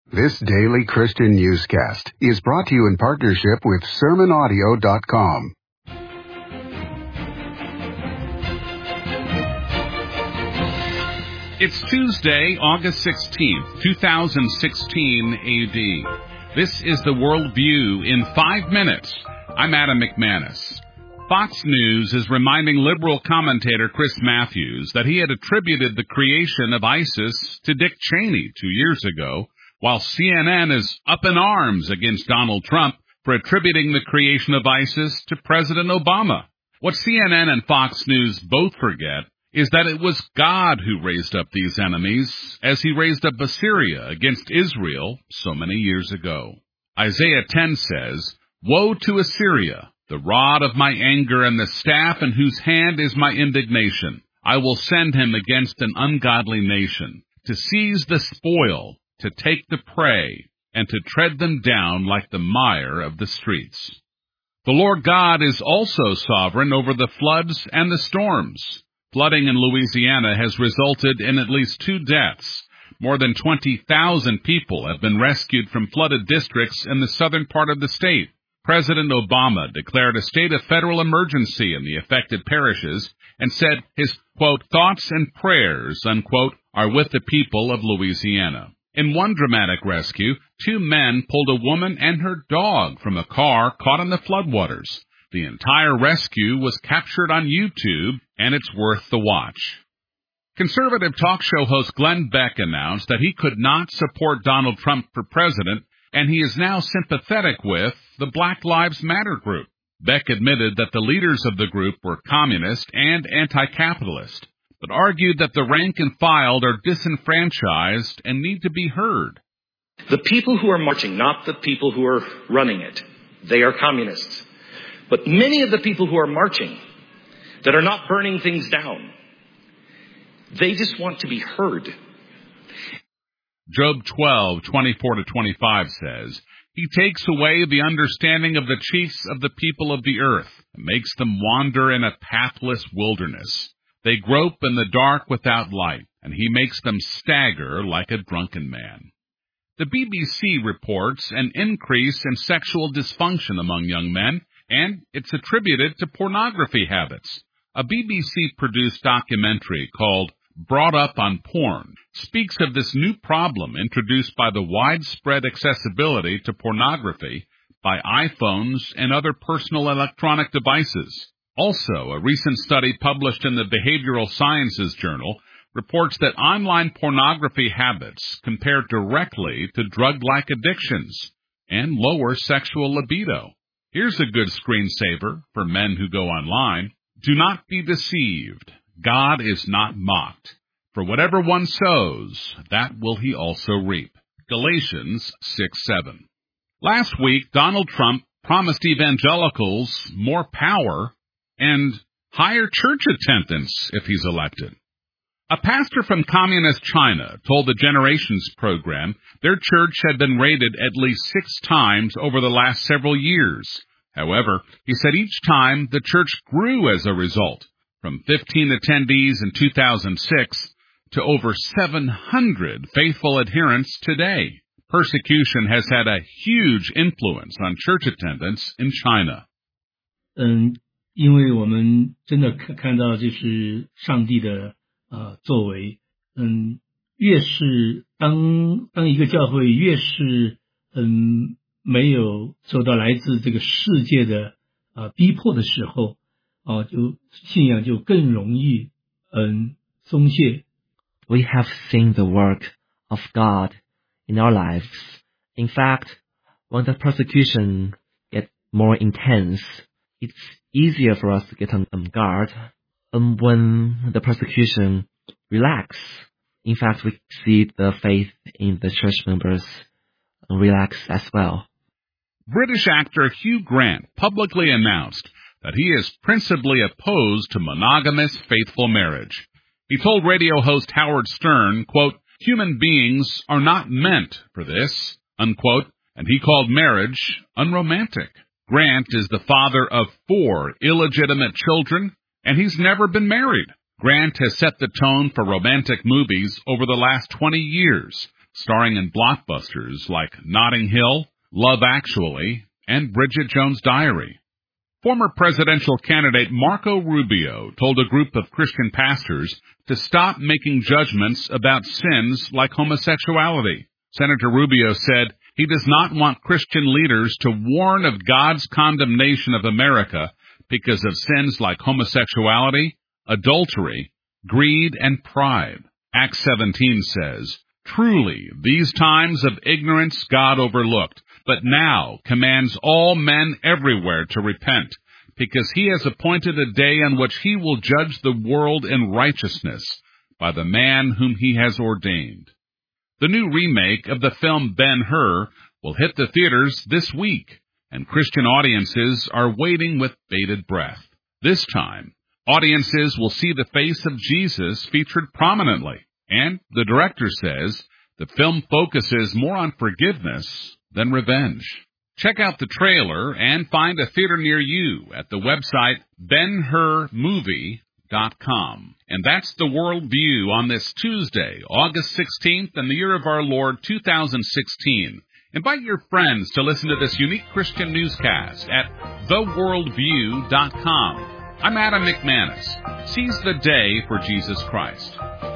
This daily Christian newscast is brought to you in partnership with SermonAudio.com. It's Tuesday, August 16th, 2016 AD. This is the World View in 5 minutes. I'm Adam McManus. Fox News is reminding liberal commentator Chris Matthews that he had attributed the creation of ISIS to Dick Cheney 2 years ago, while CNN is up in arms against Donald Trump for attributing the creation of ISIS to President Obama. What CNN and Fox News both forget is that it was God who raised up these enemies, as he raised up Assyria against Israel so many years ago. Isaiah 10 says, "Woe to Assyria, the rod of my anger and the staff in whose hand is my indignation. I will send him against an ungodly nation, to seize the spoil, to take the prey, and to tread them down like the mire of the streets." The Lord God is also sovereign over the floods and the storms. Flooding in Louisiana has resulted in at least 2 deaths. More than 20,000 people have been rescued from flooded districts in the southern part of the state. President Obama declared a state of federal emergency in the affected parishes and said his, quote, "thoughts and prayers," unquote, are with the people of Louisiana. In one dramatic rescue, 2 men pulled a woman and her dog from a car caught in the floodwaters. The entire rescue was captured on YouTube, and it's worth the watch. Conservative talk show host Glenn Beck announced that he could not support Donald Trump for president, and he is now sympathetic with the Black Lives Matter group. Beck admitted that the leaders of the group were communist and anti-capitalist, but argued that the rank and file are disenfranchised and need to be heard. The people who are marching, not the people who are running it, they are communists. But many of the people who are marching, that are not burning things down, they just want to be heard. Job 12:24-25 says, "He takes away the understanding of the chiefs of the people of the earth, and makes them wander in a pathless wilderness. They grope in the dark without light, and he makes them stagger like a drunken man." The BBC reports an increase in sexual dysfunction among young men, and it's attributed to pornography habits. A BBC-produced documentary called Brought Up on Porn speaks of this new problem introduced by the widespread accessibility to pornography by iPhones and other personal electronic devices. Also, a recent study published in the Behavioral Sciences Journal reports that online pornography habits compare directly to drug-like addictions and lower sexual libido. Here's a good screensaver for men who go online. Do not be deceived. God is not mocked. For whatever one sows, that will he also reap. Galatians 6:7. Last week, Donald Trump promised evangelicals more power and higher church attendance if he's elected. A pastor from communist China told the Generations program their church had been raided at least 6 times over the last several years. However, he said each time the church grew as a result, from 15 attendees in 2006 to over 700 faithful adherents today. Persecution has had a huge influence on church attendance in China. 因为我们真的看到就是上帝的作为，越是当一个教会越是没有受到来自这个世界的逼迫的时候，就信仰就更容易松懈。 We have seen the work of God in our lives. In fact, when the persecution gets more intense, it's easier for us to get on guard. And when the persecution relax, in fact, we see the faith in the church members relax as well. British actor Hugh Grant publicly announced that he is principally opposed to monogamous faithful marriage. He told radio host Howard Stern, quote, "Human beings are not meant for this," unquote, and he called marriage unromantic. Grant is the father of 4 illegitimate children, and he's never been married. Grant has set the tone for romantic movies over the last 20 years, starring in blockbusters like Notting Hill, Love Actually, and Bridget Jones' Diary. Former presidential candidate Marco Rubio told a group of Christian pastors to stop making judgments about sins like homosexuality. Senator Rubio said he does not want Christian leaders to warn of God's condemnation of America because of sins like homosexuality, adultery, greed, and pride. Acts 17 says, "Truly, these times of ignorance God overlooked, but now commands all men everywhere to repent, because he has appointed a day on which he will judge the world in righteousness by the man whom he has ordained." The new remake of the film Ben-Hur will hit the theaters this week, and Christian audiences are waiting with bated breath. This time, audiences will see the face of Jesus featured prominently, and the director says the film focuses more on forgiveness than revenge. Check out the trailer and find a theater near you at the website benhurmovie.com. And that's the Worldview on this Tuesday, August 16th, in the year of our Lord 2016. Invite your friends to listen to this unique Christian newscast at theworldview.com. I'm Adam McManus. Seize the day for Jesus Christ.